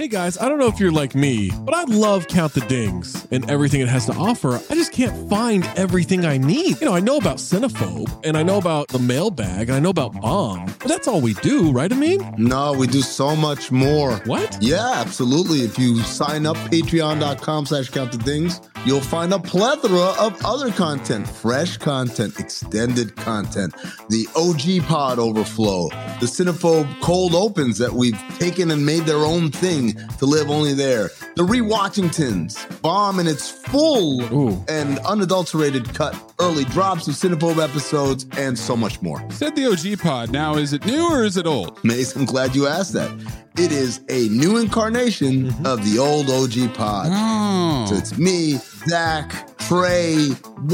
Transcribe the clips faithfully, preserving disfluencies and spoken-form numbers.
Hey guys, I don't know if you're like me, but I love Count the Dings and everything it has to offer. I just can't find everything I need. You know, I know about Cinephobe, and I know about the mailbag, and I know about Bomb, but that's all we do, right, Amin? No, we do so much more. What? Yeah, absolutely. If you sign up, patreon.com slash count the dings, you'll find a plethora of other content, fresh content, extended content, the O G Pod Overflow, the Cinephobe Cold Opens that we've taken and made their own thing to live only there, the Rewatchingtons, Bomb in its full Ooh. and unadulterated cut, early drops of Cinephobe episodes, and so much more. Said the O G Pod. Now, is it new or is it old? Mace, I'm glad you asked that. It is a new incarnation mm-hmm. of the old O G Pod. Oh. So it's me, Zach, Trey,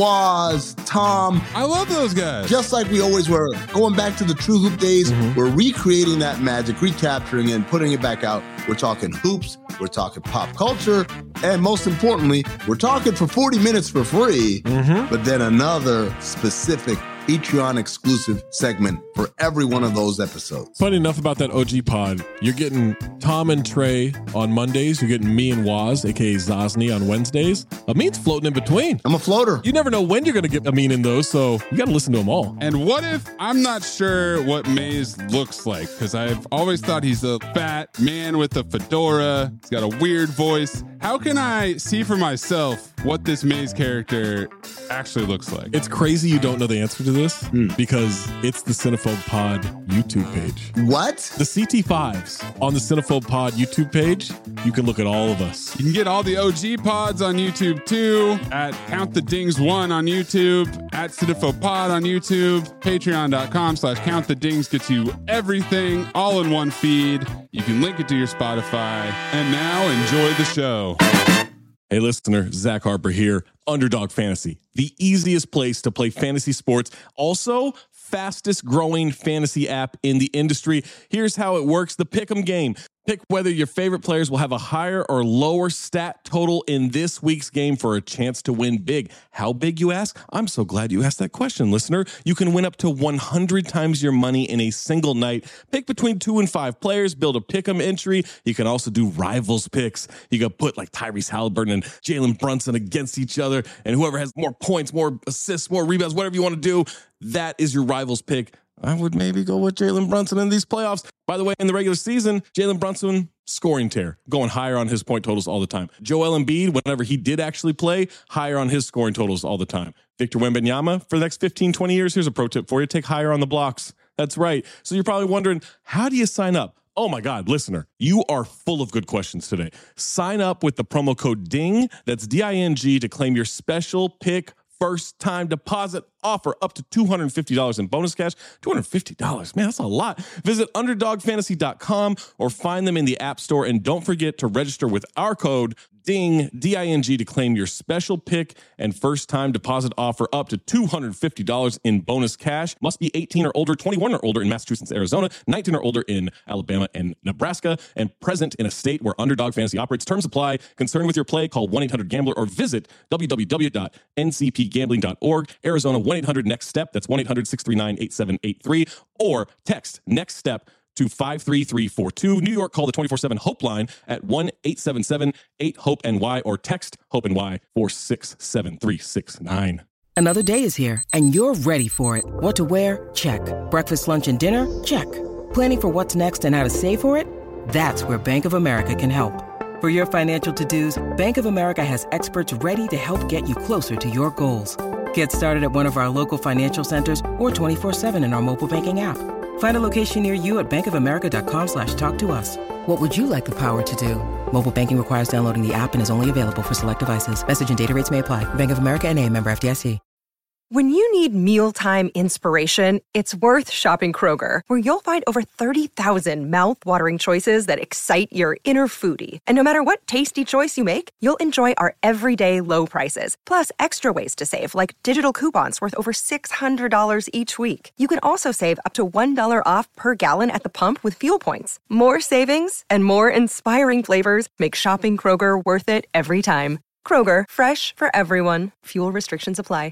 Waz, Tom. I love those guys. Just like we always were. Going back to the True Hoop days, mm-hmm. we're recreating that magic, recapturing it, and putting it back out. We're talking hoops, we're talking pop culture, and most importantly, we're talking for forty minutes for free, mm-hmm. but then another specific Patreon exclusive segment for every one of those episodes. Funny enough about that O G Pod, you're getting Tom and Trey on Mondays. You're getting me and Waz, aka Zosny, on Wednesdays. Amin's floating in between. I'm a floater. You never know when you're going to get Amin in those, so you got to listen to them all. And what if I'm not sure what Maze looks like? Because I've always thought he's a fat man with a fedora. He's got a weird voice. How can I see for myself what this Maze character actually looks like? It's crazy you don't know the answer to this mm. because it's the Cinephobe Pod YouTube page. What? The C T fives on the Cinephobe Pod YouTube page. You can look at all of us. You can get all the O G Pods on YouTube too, at Count the Dings one on YouTube, at Cinephobe Pod on YouTube, patreon.com slash Count the Dings gets you everything all in one feed. You can link it to your Spotify. And now enjoy the show. Hey listener, Zach Harper here. Underdog Fantasy, the easiest place to play fantasy sports. Also, fastest growing fantasy app in the industry. Here's how it works. The Pick'em game. Pick whether your favorite players will have a higher or lower stat total in this week's game for a chance to win big. How big, you ask? I'm so glad you asked that question, listener. You can win up to one hundred times your money in a single night. Pick between two and five players, build a pick'em entry. You can also do rivals picks. You can put like Tyrese Halliburton and Jalen Brunson against each other, and whoever has more points, more assists, more rebounds, whatever you want to do, that is your rivals pick. I would maybe go with Jalen Brunson in these playoffs. By the way, in the regular season, Jalen Brunson, scoring tear, going higher on his point totals all the time. Joel Embiid, whenever he did actually play, higher on his scoring totals all the time. Victor Wembanyama, for the next fifteen, twenty years, here's a pro tip for you. Take higher on the blocks. That's right. So you're probably wondering, how do you sign up? Oh my God, listener, you are full of good questions today. Sign up with the promo code DING, that's D I N G, to claim your special pick first time deposit offer up to two hundred fifty dollars in bonus cash. two hundred fifty dollars, man, that's a lot. Visit underdog fantasy dot com or find them in the App Store. And don't forget to register with our code DING, D I N G, to claim your special pick and first time deposit offer up to two hundred fifty dollars in bonus cash. Must be eighteen or older, twenty-one or older in Massachusetts, Arizona, nineteen or older in Alabama and Nebraska, and present in a state where Underdog Fantasy operates. Terms apply. Concerned with your play, call one eight hundred gambler or visit w w w dot n c p gambling dot org. Arizona, one eight hundred next step. That's one eight hundred six three nine eight seven eight three. Or text next step to five three three four two. New York, call the twenty-four seven Hope line at one eight seven seven eight hope N Y or text HOPE N Y four six seven three six nine. Another day is here and you're ready for it. What to wear? Check. Breakfast, lunch, and dinner? Check. Planning for what's next and how to save for it? That's where Bank of America can help. For your financial to-dos, Bank of America has experts ready to help get you closer to your goals. Get started at one of our local financial centers or twenty-four seven in our mobile banking app. Find a location near you at bankofamerica.com slash talk to us. What would you like the power to do? Mobile banking requires downloading the app and is only available for select devices. Message and data rates may apply. Bank of America N A, member F D I C. When you need mealtime inspiration, it's worth shopping Kroger, where you'll find over thirty thousand mouth-watering choices that excite your inner foodie. And no matter what tasty choice you make, you'll enjoy our everyday low prices, plus extra ways to save, like digital coupons worth over six hundred dollars each week. You can also save up to one dollar off per gallon at the pump with fuel points. More savings and more inspiring flavors make shopping Kroger worth it every time. Kroger, fresh for everyone. Fuel restrictions apply.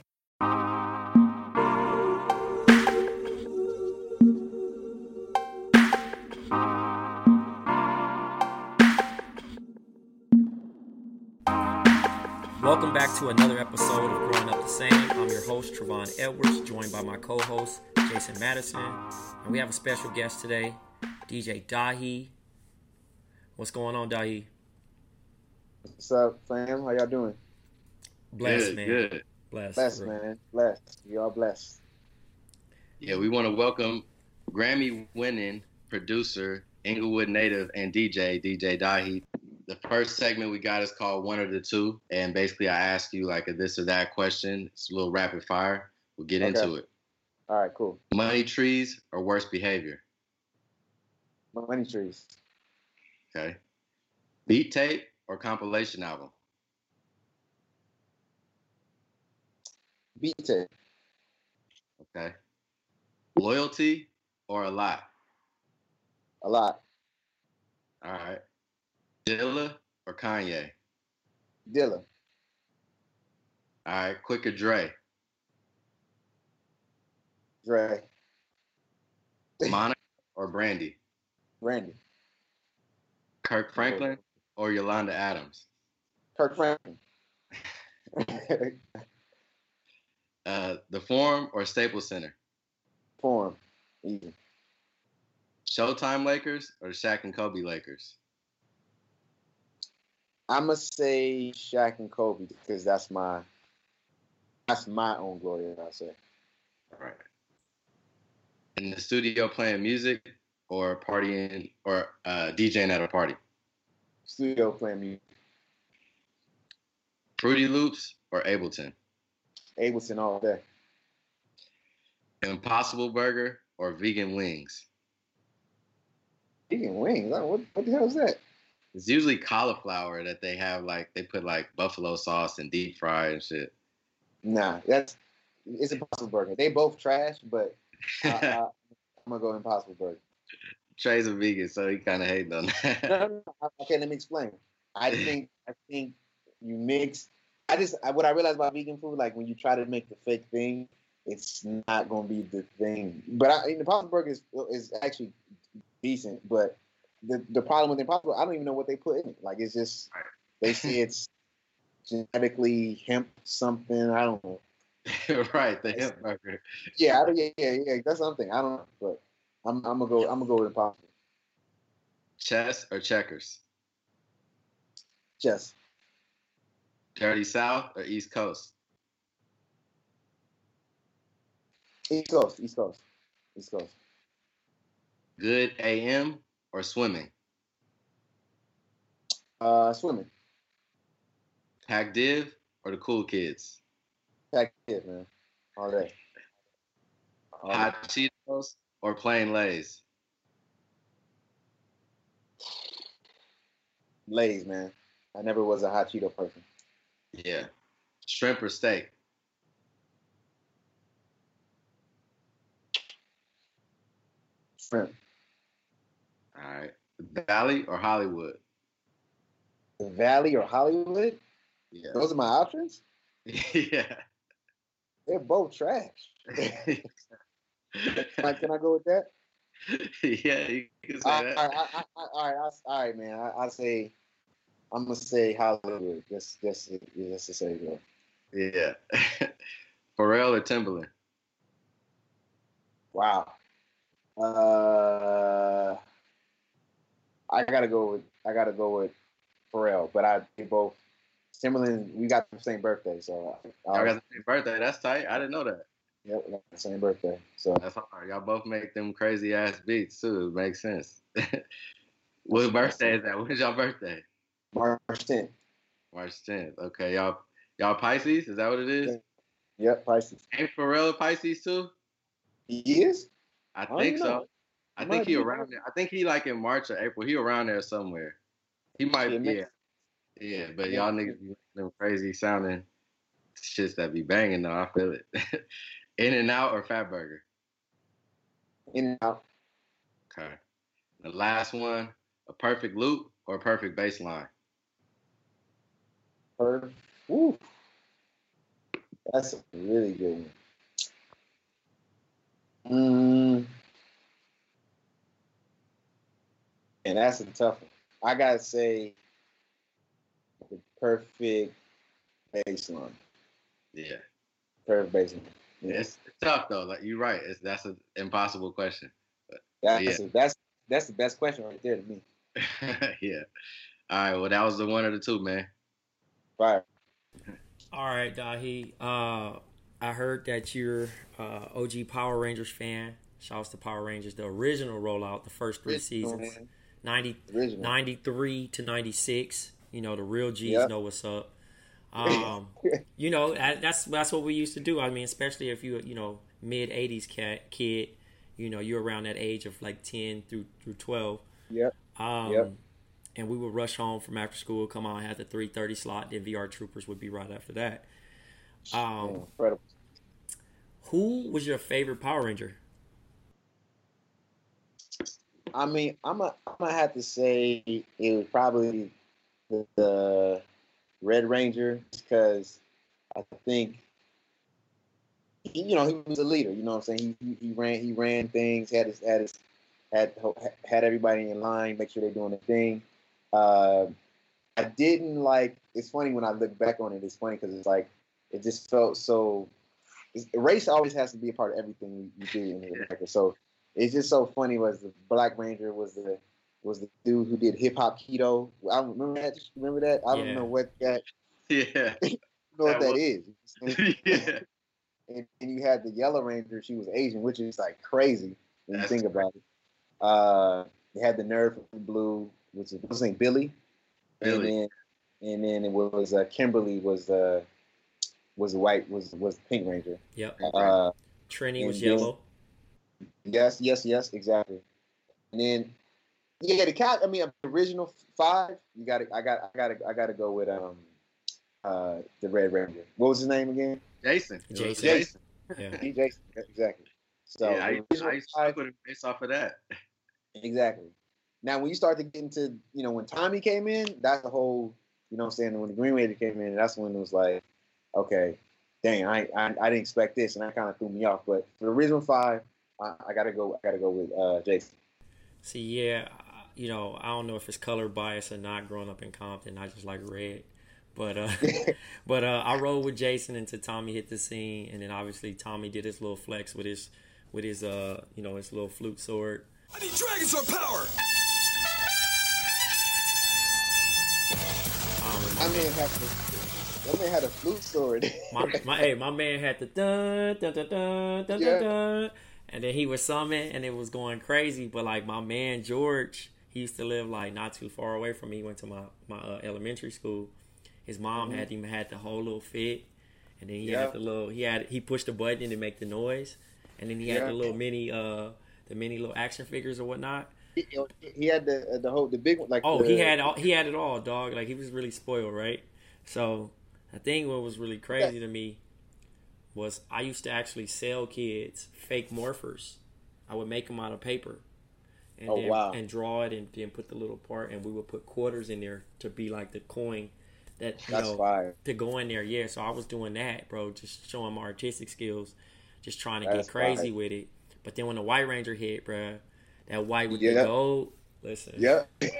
Welcome back to another episode of Growing Up the Same. I'm your host, Trevon Edwards, joined by my co-host, Jason Madison. And we have a special guest today, D J Dahi. What's going on, Dahi? What's up, fam? How y'all doing? Blessed, good, man. Good. Blessed. Blessed, man. Blessed. Y'all blessed. Yeah, we want to welcome Grammy-winning producer, Inglewood native, and D J, D J Dahi. The first segment we got is called One or the Two. And basically, I ask you like a this or that question. It's a little rapid fire. We'll get Okay. into it. All right, cool. Money trees or worst behavior? Money trees. Okay. Beat tape or compilation album? Beat tape. Okay. Loyalty or a lot? A lot. All right. Dilla or Kanye? Dilla. All right. Quick or Dre? Dre. Monica or Brandy? Randy. Kirk Franklin or Yolanda Adams? Kirk Franklin. Uh, the Forum or Staples Center? Forum. Easy. Showtime Lakers or Shaq and Kobe Lakers? I'm gonna say Shaq and Kobe because that's my that's my own glory. I say. All right. In the studio playing music or partying or uh, DJing at a party? Studio playing music. Fruity Loops or Ableton? Ableton all day. Impossible Burger or vegan wings? Vegan wings. I don't- What, what the hell is that? It's usually cauliflower that they have, like, they put, like, buffalo sauce and deep fry and shit. Nah, that's it's Impossible Burger. They both trash, but I, I, I'm gonna go Impossible Burger. Trey's a vegan, so he kind of hating on No, that. no, no. Okay, let me explain. I think I think you mix. I just I, what I realized about vegan food, like when you try to make the fake thing, it's not gonna be the thing. But I, the Impossible Burger is is actually decent, but the the problem with the Impossible, I don't even know what they put in it. Like it's just they say it's genetically hemp something. I don't know. Right, the hemp burger. Yeah, I, yeah, yeah, yeah. That's something. I don't know, but I'm I'm gonna go. I'm gonna go with Impossible. Chess or checkers? Chess. Dirty South or East Coast? East Coast. East Coast. East Coast. Good A M or swimming? Uh, swimming. Pac Div or the Cool Kids? Pack it, man. All day. All day. Hot Cheetos or plain Lays? Lay's, man. I never was a hot Cheeto person. Yeah. Shrimp or steak? Shrimp. All right. Valley or Hollywood? The Valley or Hollywood? Yeah. Those are my options? Yeah. They're both trash. Like, can I go with that? Yeah, you can say All that. right, all right, all right, all right, man. I, I say, I'm gonna say Hollywood. Just, just, just to say that. Yeah. Pharrell or Timberland? Wow. Uh, I gotta go with, I gotta go with Pharrell. But I they both. Timberland, we got the same birthday, so Y'all got the same birthday. That's tight. I didn't know that. Yep, we got the same birthday. So That's hard. Y'all both make them crazy ass beats too. It makes sense. What birthday is that? When's y'all birthday? March tenth. March tenth. Okay, y'all y'all Pisces? Is that what it is? Yep, Pisces. Ain't Pharrell a Pisces too? He is? I don't think even know. so. I Might think he be. around there. I think he like in March or April. He around there somewhere. He might Yeah, be. makes- Yeah. Yeah, but Yeah. y'all niggas be making them crazy sounding shits that be banging though. I feel it. In and Out or Fat Burger? In and out. Okay. The last one, a perfect loop or a perfect bass line? Her. Woo. That's a really good one. Mm. And that's a tough one. I gotta say the perfect baseline. Yeah. Curve baseline. Yeah. It's tough though. Like you're right. It's that's an impossible question. But, That's yeah. a, that's that's the best question right there to me. Yeah. All right. Well, that was the one of the two, man. Fire. All right, Dahi. Uh, I heard that you're uh, O G Power Rangers fan. Shouts to Power Rangers, the original rollout, the first three Original, seasons, man. ninety, Original. ninety-three to ninety-six. You know, the real G's Yep. know what's up. Um, you know, that, that's that's what we used to do. I mean, especially if you you know mid eighties cat kid, you know, you're around that age of like ten through through twelve. Yep. Um, Yep. And we would rush home from after school, come out, have the three thirty slot. Then V R Troopers would be right after that. Um, Yeah, incredible. who was your favorite Power Ranger? I mean, I'm a, I'm gonna have to say it was probably the, the Red Ranger because I think he, you know, he was a leader. You know what I'm saying? He, he he ran he ran things, had his had his had had everybody in line, make sure they're doing the thing. Uh, I didn't like. It's funny when I look back on it. It's funny because it's like it just felt so. It's, race always has to be a part of everything you, you do in America. So it's just so funny. Was the Black Ranger was the was the dude who did hip hop keto? I remember that. Remember that? I don't Yeah. know what that. Yeah. You know what That that was- is. Yeah. And, and you had the Yellow Ranger. She was Asian, which is like crazy when That's you think about it. Uh, they had the Nerd from Blue, which is what's his name, Billy. Billy. And then, and then it was uh, Kimberly was uh, was the white was was the Pink Ranger. Yep. Uh, Trini was and then- yellow. yes, yes, yes, exactly. And then yeah, the cat. I mean, the original five. You got to. I got. I got. to I got to go with um, uh, the Red Ranger. What was his name again? Jason. It was Jason. Jason. Yeah. He Jason. Exactly. So yeah, I, the original I used to five- put it based off of that. Exactly. Now, when you start to get into, you know, when Tommy came in, that's the whole, you know what I'm saying? When the Green Ranger came in, that's when it was like, okay, dang, I I, I didn't expect this, and that kind of threw me off. But for the original five, I, I gotta go. I gotta go with uh, Jason. See, yeah, you know, I don't know if it's color bias or not. Growing up in Compton, I just like red. But uh, but uh, I rolled with Jason until Tommy hit the scene, and then obviously Tommy did his little flex with his with his uh you know his little flute sword. I need Dragon Sword power! Um, I man had the, that man had a flute sword. my, my hey, my man had the dun dun dun dun dun Yeah. dun, dun, and then he was summon, and it was going crazy. But like my man George, he used to live like not too far away from me. He went to my my uh, elementary school. His mom had him had the whole little fit, and then he Yeah. had the little he had he pushed the button to make the noise, and then he had Yeah. the little mini uh the mini little action figures or whatnot. he, he had the the whole the big one like. Oh, the, he had all, he had it all, dog. Like he was really spoiled, right? So I think what was really crazy to me was I used to actually sell kids fake morphers. I would make them out of paper, and Oh, then, wow. and draw it, and then put the little part, and we would put quarters in there to be like the coin that you That's know fire. to go in there. Yeah, so I was doing that, bro, just showing my artistic skills, just trying to That's get crazy fire. with it. But then when the White Ranger hit, bro, that white with Yeah. the gold, listen, Yeah.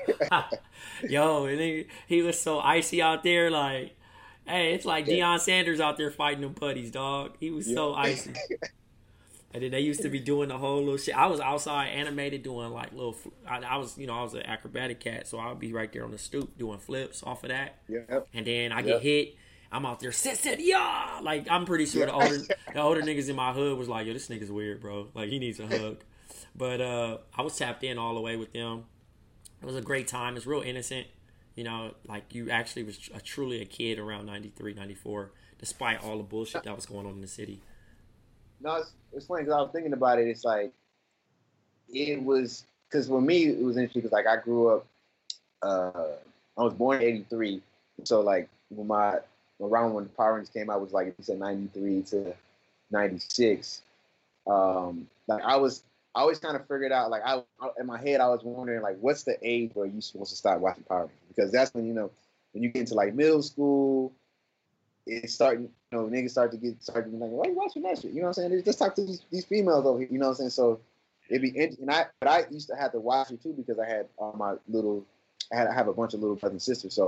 yo, and he, he was so icy out there, like, hey, it's like Deion Sanders out there fighting them putties, dog. He was so Yeah. icy. And then they used to be doing the whole little shit. I was outside animated doing like little. fl- I, I was, you know, I was an acrobatic cat, so I would be right there on the stoop doing flips off of that. Yep. And then I Yep. get hit. I'm out there, sit, sit, yeah. Like I'm pretty sure the Yeah. older, the older niggas in my hood was like, yo, this nigga's weird, bro. Like he needs a hug. But uh, I was tapped in all the way with them. It was a great time. It's real innocent. You know, like you actually was a, truly a kid around ninety-three, ninety-four, despite all the bullshit that was going on in the city. No, it's, it's funny because I was thinking about it. It's like it was because for me it was interesting because like I grew up. Uh, I was born in eighty-three, so like when my around when the Power Rangers came out was like you said ninety-three to ninety-six. Um, like I was, I always kind of figured out like I in my head I was wondering like what's the age where you supposed to start watching Power Rangers, because that's when you know when you get into like middle school. It's starting, you know, niggas start to get started like, why are you watching that shit? You know what I'm saying? Just talk to these, these females over here, you know what I'm saying? So it'd be interesting. And I, but I used to have to watch it too because I had all my little, I had, I have a bunch of little brothers and sisters. So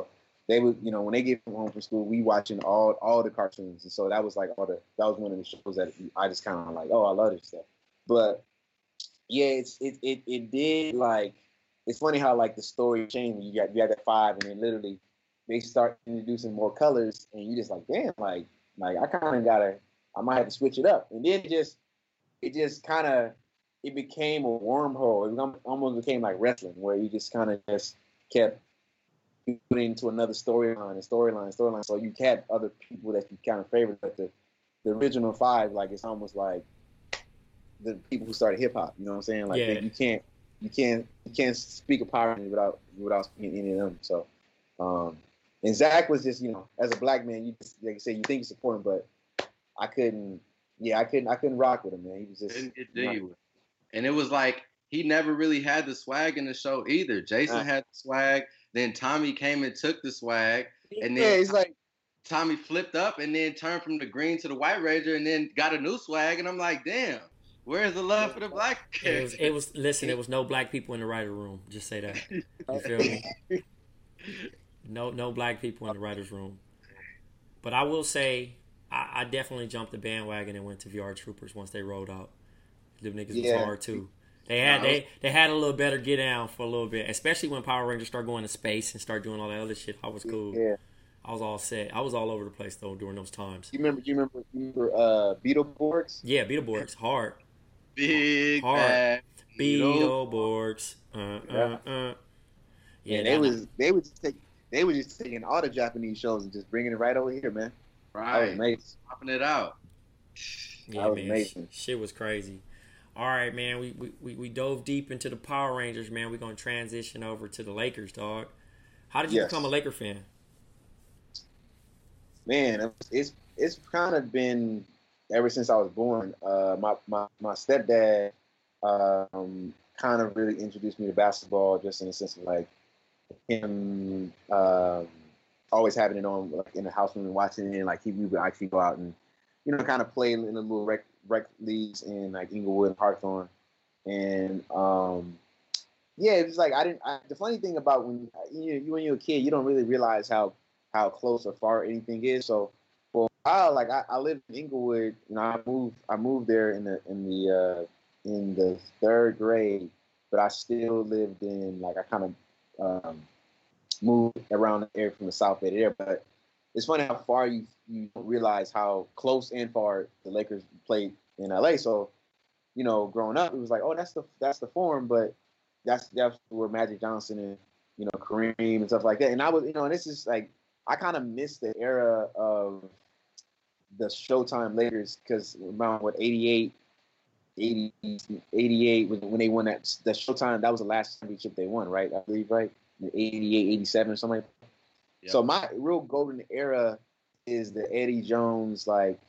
they would, you know, when they get home from school, we watching all all the cartoons, and so that was like all the that was one of the shows that I just kind of like, oh, I love this stuff. But yeah, it's it it it did like it's funny how like the story changed. You got you had that five, and then literally they start introducing more colors, and you just like, damn, like like I kind of gotta, I might have to switch it up, and then it just it just kind of it became a wormhole. It almost became like wrestling, where you just kind of just kept putting into another storyline and storyline, storyline. So you had other people that you kind of favored, but the, the original five, like it's almost like the people who started hip hop. You know what I'm saying? Like yeah. they, you can't, you can't, you can't speak of Power Rangers without without speaking any of them. So, um, and Zach was just, you know, as a black man, you just, like you say, you think you support him, but I couldn't. Yeah, I couldn't. I couldn't rock with him, man. He was just. Didn't get to you. And it was like he never really had the swag in the show either. Jason uh, had the swag. Then Tommy came and took the swag, and then yeah, it's like Tommy flipped up and then turned from the green to the White Ranger, and then got a new swag. And I'm like, damn, where's the love for the black character? It was, it was listen. There was no black people in the writer room. Just say that. You feel me? No, no black people in the writers' room. But I will say, I, I definitely jumped the bandwagon and went to V R Troopers once they rolled out. Them niggas yeah. was hard too. They had they, they had a little better get down for a little bit, especially when Power Rangers start going to space and start doing all that other shit. I was cool. Yeah. I was all set. I was all over the place though during those times. You remember? You remember? You remember uh, Beetleborgs? Yeah, Beetleborgs, hard. Big hard. bad Beetleborgs. Uh, yeah. uh, uh. Yeah, they was they was just taking they were just taking all the Japanese shows and just bringing it right over here, man. Right. That was amazing. Popping it out. Yeah, that was man. amazing. Shit was crazy. All right, man. We, we we dove deep into the Power Rangers, man. We're gonna transition over to the Lakers, dog. How did you yes. become a Laker fan? Man, it's it's kind of been ever since I was born. Uh, my my my stepdad um, kind of really introduced me to basketball, just in the sense of like him um, always having it on like, in the house room and watching it. And, like he we would actually go out and you know kind of play in a little rec. rec leagues in like Inglewood and Hawthorne, and um, yeah, it was like I didn't. I, the funny thing about when you, you when you're a kid, you don't really realize how how close or far anything is. So for a while, like I, I lived in Inglewood, you know, I moved I moved there in the in the uh, in the third grade, but I still lived in like I kind of um, moved around the area from the South Bay there, but. It's funny how far you you realize how close and far the Lakers played in L A. So, you know, growing up, it was like, oh, that's the that's the Forum, but that's that's where Magic Johnson and you know Kareem and stuff like that. And I was, you know, and this is like I kind of missed the era of the Showtime Lakers because around what eighty-eight, eighty, eighty-eight when they won that the Showtime, that was the last championship they won, right? I believe, right? eighty-eight, eighty-seven or something like that. Yep. So my real golden era is the Eddie Jones, like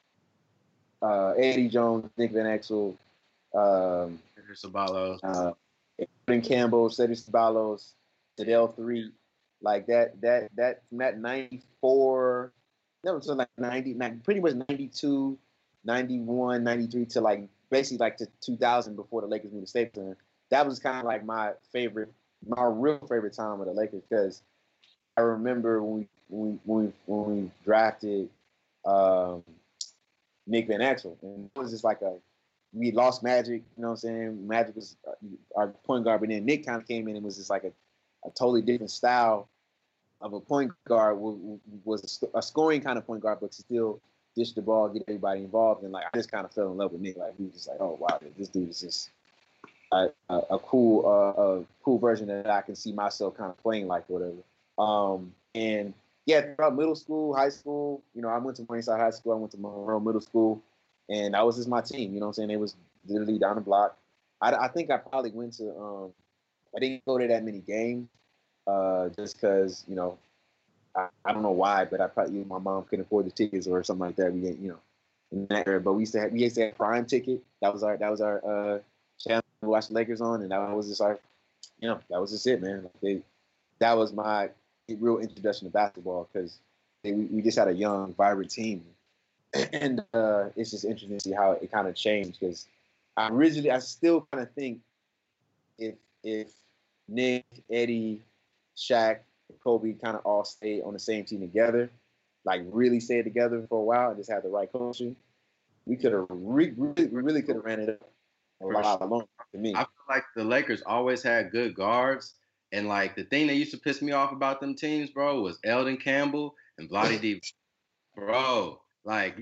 uh, Eddie Jones, Nick Van Exel, um, Ceballos, uh, Aaron Campbell, Cedric Ceballos, Tadell three, like that, that, that from that ninety-four, that was like ninety, ninety, pretty much ninety-two, ninety-one, ninety-three to like basically like to two thousand before the Lakers moved to Staples Center. That was kind of like my favorite, my real favorite time with the Lakers because. I remember when we when we, when we, when we drafted um, Nick Van Exel, and it was just like a we lost Magic, you know what I'm saying? Magic was our point guard, but then Nick kind of came in and was just like a, a totally different style of a point guard. Was a scoring kind of point guard, but still dish the ball, get everybody involved, and like I just kind of fell in love with Nick. Like he was just like, oh wow, this dude is just a, a, a cool uh, a cool version that I can see myself kind of playing like or whatever. Um, and yeah, throughout middle school, high school, you know, I went to Morningside High School, I went to Monroe Middle School, and that was just my team, you know what I'm saying? It was literally down the block. I, I think I probably went to, um, I didn't go to that many games, uh, just because, you know, I, I don't know why, but I probably, you know, my mom couldn't afford the tickets or something like that. We didn't, you know, in that era, but we used to have, we used to have Prime Ticket. That was our, that was our, uh, channel to watch the Lakers on, and that was just our, you know, that was just it, man. Like they, that was my real introduction to basketball because we, we just had a young, vibrant team. And uh, it's just interesting to see how it kind of changed because I originally, I still kind of think if if Nick, Eddie, Shaq, and Kobe kind of all stayed on the same team together, like really stayed together for a while and just had the right coaching, we could have re- really, we really could have ran it up a lot longer to me. I feel like the Lakers always had good guards. And, like, the thing that used to piss me off about them teams, bro, was Eldon Campbell and Vlade Divac. Bro, like,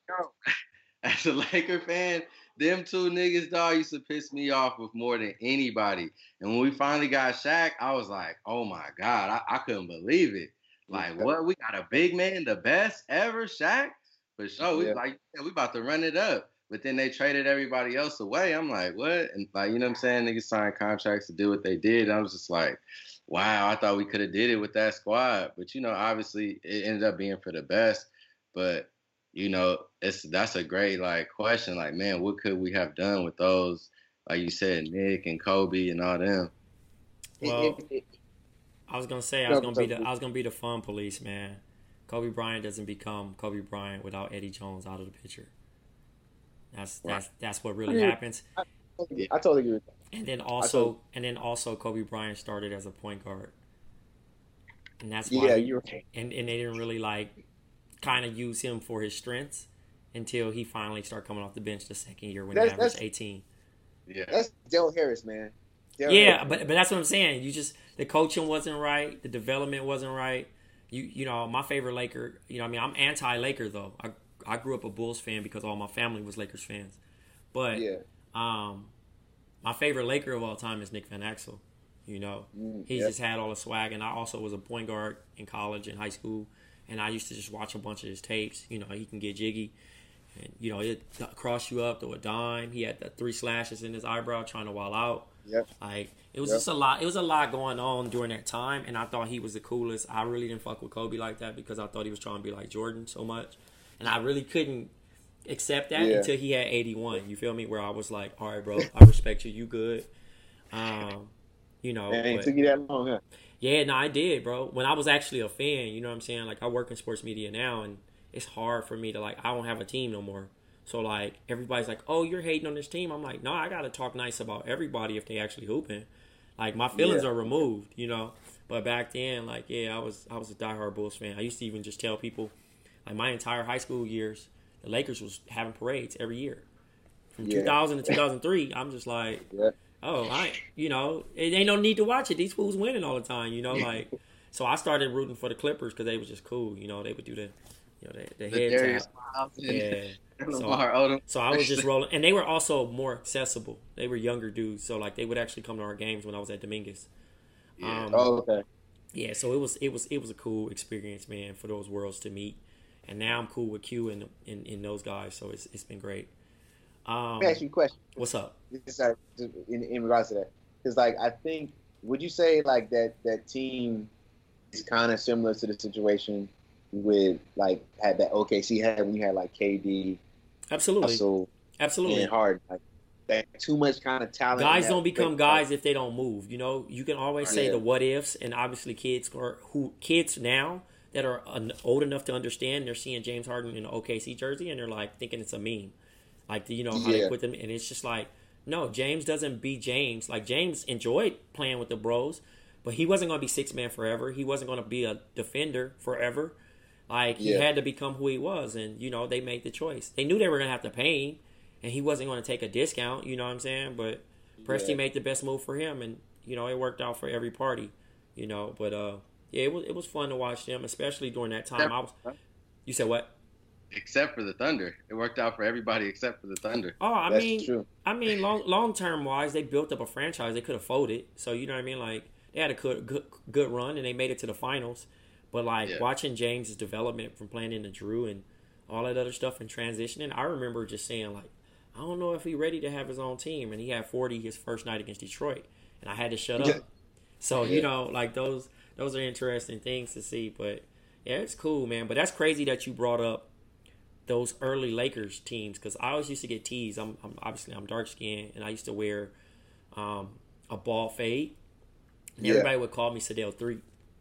as a Laker fan, them two niggas, dog, used to piss me off with more than anybody. And when we finally got Shaq, I was like, oh, my God, I, I couldn't believe it. Like, yeah. What? We got a big man, the best ever, Shaq? For sure. We yeah. like, yeah, we about to run it up. But then they traded everybody else away. I'm like, what? And, like, you know what I'm saying? Niggas signed contracts to do what they did. And I was just like, wow, I thought we could have did it with that squad. But, you know, obviously it ended up being for the best. But, you know, it's that's a great, like, question. Like, man, what could we have done with those, like you said, Nick and Kobe and all them? Well, I was gonna say I was gonna be the I was gonna be the fun police, man. Kobe Bryant doesn't become Kobe Bryant without Eddie Jones out of the picture. That's that's that's what really happens. I, I totally agree with that. And then also and then also Kobe Bryant started as a point guard. And that's why yeah, you're right. and, and they didn't really like kind of use him for his strengths until he finally started coming off the bench the second year when that's, he averaged eighteen. Yeah. That's Del Harris, man. Del yeah, Harris. but but that's what I'm saying. You just the coaching wasn't right, the development wasn't right. You you know, my favorite Laker, you know, I mean, I'm anti-Laker though. I I grew up a Bulls fan because all my family was Lakers fans. But yeah. um, my favorite Laker of all time is Nick Van Exel. You know, mm, he yep. just had all the swag, and I also was a point guard in college and high school, and I used to just watch a bunch of his tapes. You know, he can get jiggy, and you know, it cross you up to a dime. He had the three slashes in his eyebrow trying to wall out. Yep. Like it was yep. just a lot. It was a lot going on during that time, and I thought he was the coolest. I really didn't fuck with Kobe like that because I thought he was trying to be like Jordan so much. And I really couldn't accept that yeah. until he had eighty-one. You feel me? Where I was like, all right, bro, I respect you. You good. Um, you know. It ain't but, took you that long, huh? Yeah, no, I did, bro. When I was actually a fan, you know what I'm saying? Like, I work in sports media now, and it's hard for me to, like, I don't have a team no more. So, like, everybody's like, oh, you're hating on this team. I'm like, no, I got to talk nice about everybody if they actually hooping. Like, my feelings yeah. are removed, you know? But back then, like, yeah, I was I was a diehard Bulls fan. I used to even just tell people, like, my entire high school years, the Lakers was having parades every year. From yeah. two thousand to two thousand three, I'm just like, yeah. oh, I, you know, it ain't no need to watch it. These fools winning all the time, you know, like. So I started rooting for the Clippers because they was just cool, you know. They would do the, you know, the, the, the head tap. Yeah. So, so I was just rolling, and they were also more accessible. They were younger dudes, so like they would actually come to our games when I was at Dominguez. Yeah. Um, oh, okay. Yeah, so it was it was it was a cool experience, man, for those worlds to meet. And now I'm cool with Q and in, in those guys, so it's it's been great. Um, Let me ask you a question. What's up? In, in regards to that, because like I think, would you say like that that team is kind of similar to the situation with like had that O K C had when you had like K D, absolutely, Russell, absolutely, and Harden, like that too much kind of talent. Guys don't become guys if they don't move. You know, you can always say yeah. the what ifs, and obviously kids or who kids now that are old enough to understand, they're seeing James Harden in an O K C jersey and they're like thinking it's a meme, like you know how yeah. they put them, and it's just like no, James doesn't be James. Like James enjoyed playing with the bros, but he wasn't going to be six man forever. He wasn't going to be a defender forever. Like he yeah. had to become who he was, and you know they made the choice. They knew they were going to have to pay him, and he wasn't going to take a discount. You know what I'm saying? But Presti yeah. made the best move for him, and you know it worked out for every party. You know, but uh. Yeah, it was it was fun to watch them, especially during that time. I was. You said what? Except for the Thunder, it worked out for everybody except for the Thunder. Oh, I That's mean, true. I mean, long long term wise, they built up a franchise. They could have folded, so you know what I mean. Like they had a good good, good run, and they made it to the finals. But like yeah. watching James's development from playing in the Drew and all that other stuff and transitioning, I remember just saying like, I don't know if he's ready to have his own team. And he had forty his first night against Detroit, and I had to shut up. So yeah. you know, like those. Those are interesting things to see, but yeah, it's cool, man. But that's crazy that you brought up those early Lakers teams because I always used to get teased. I'm, I'm obviously I'm dark skinned and I used to wear um, a ball fade. And yeah. everybody would call me Sedell three.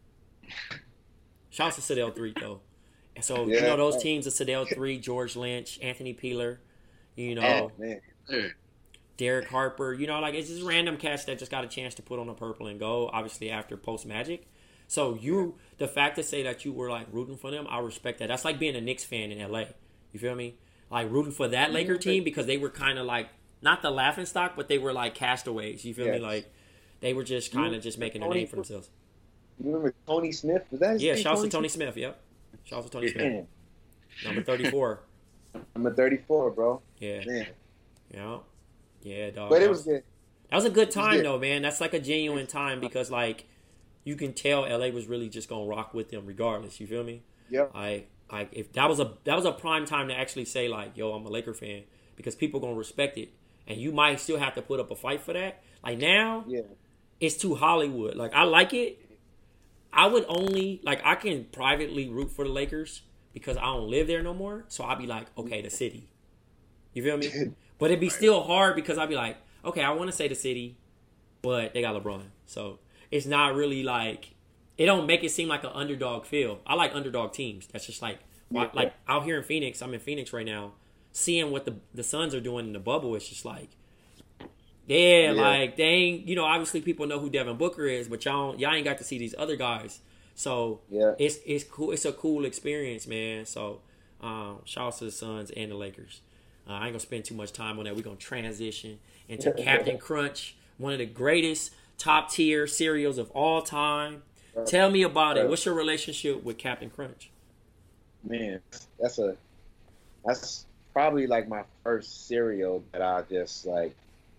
Shouts to Sedell three though. And so yeah. you know those teams of Sedell three, George Lynch, Anthony Peeler, you know. Oh, man. Derek Harper, you know, like it's just random cats that just got a chance to put on a purple and gold, obviously after post Magic. So you, the fact to say that you were like rooting for them, I respect that. That's like being a Knicks fan in L A. You feel me? Like rooting for that Laker team because they were kind of like not the laughing stock, but they were like castaways. You feel yes. me? Like they were just kind of just making a name for themselves. You remember Tony Smith? Was that his yeah? name? Shouts to Tony Smith. Yep. Shouts to Tony yeah. Smith. Number thirty-four. Number thirty-four, bro. Yeah. Man. Yeah. Yeah, dog. But that it was good. That was a good time though, man. That's like a genuine time because like you can tell L A was really just gonna rock with them regardless. You feel me? Yeah. Like, like if that was a that was a prime time to actually say like, yo, I'm a Laker fan because people gonna respect it, and you might still have to put up a fight for that. Like now, yeah, it's too Hollywood. Like I like it. I would only like I can privately root for the Lakers because I don't live there no more. So I'll be like, okay, the city. You feel me? But it'd be still hard because I'd be like, okay, I want to say the city, but they got LeBron, so. It's not really like it don't make it seem like an underdog feel. I like underdog teams. That's just like yeah. like out here in Phoenix. I'm in Phoenix right now, seeing what the the Suns are doing in the bubble. It's just like, yeah, yeah. like they ain't. You know, obviously people know who Devin Booker is, but y'all y'all ain't got to see these other guys. So yeah, it's it's cool. It's a cool experience, man. So um, shout out to the Suns and the Lakers. Uh, I ain't gonna spend too much time on that. We're gonna transition into Captain Crunch, one of the greatest top tier cereals of all time. Right. Tell me about right. it. What's your relationship with Captain Crunch? Man, that's a that's probably like my first cereal that I just like